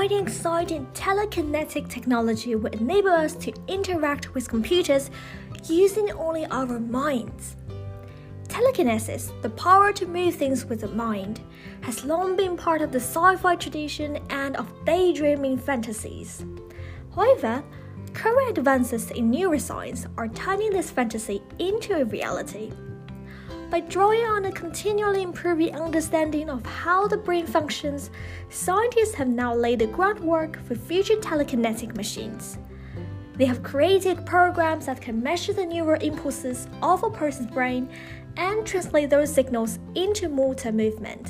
providing exciting telekinetic technology will enable us to interact with computers using only our minds. Telekinesis, the power to move things with the mind, has long been part of the sci-fi tradition and of daydreaming fantasies. However, current advances in neuroscience are turning this fantasy into a reality. By drawing on a continually improving understanding of how the brain functions, scientists have now laid the groundwork for future telekinetic machines. They have created programs that can measure the neural impulses of a person's brain and translate those signals into motor movement.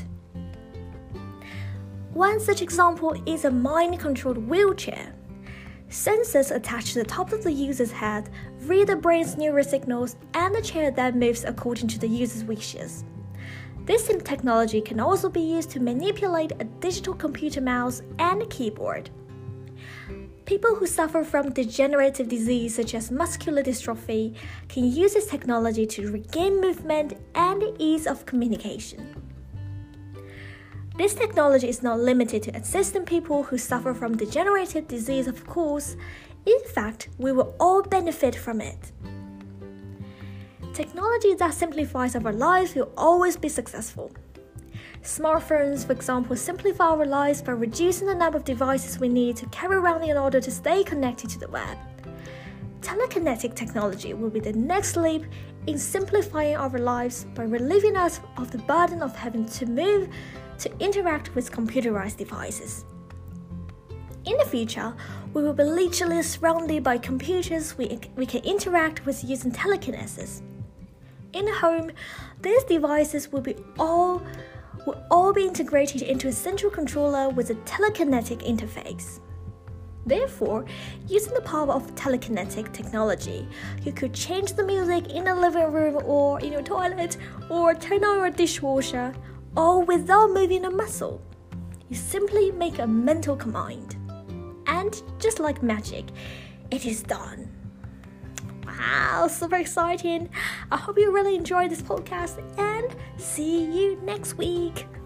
One such example is a mind-controlled wheelchair. Sensors attached to the top of the user's head read the brain's neural signals, and the chair then moves according to the user's wishes. This technology can also be used to manipulate a digital computer mouse and a keyboard. People who suffer from degenerative disease such as muscular dystrophy can use this technology to regain movement and ease of communication. This technology is not limited to assisting people who suffer from degenerative disease, of course. In fact, we will all benefit from it. Technology that simplifies our lives will always be successful. Smartphones, for example, simplify our lives by reducing the number of devices we need to carry around in order to stay connected to the web. Telekinetic technology will be the next leap in simplifying our lives by relieving us of the burden of having to move to interact with computerized devices. In the future, we will be literally surrounded by computers we can interact with using telekinesis. In the home, these devices will all be integrated into a central controller with a telekinetic interface. Therefore, using the power of telekinetic technology, you could change the music in the living room or in your toilet, or turn on your dishwasher, all without moving a muscle. You simply make a mental command. And just like magic, it is done. Wow, super exciting. I hope you really enjoyed this podcast and see you next week.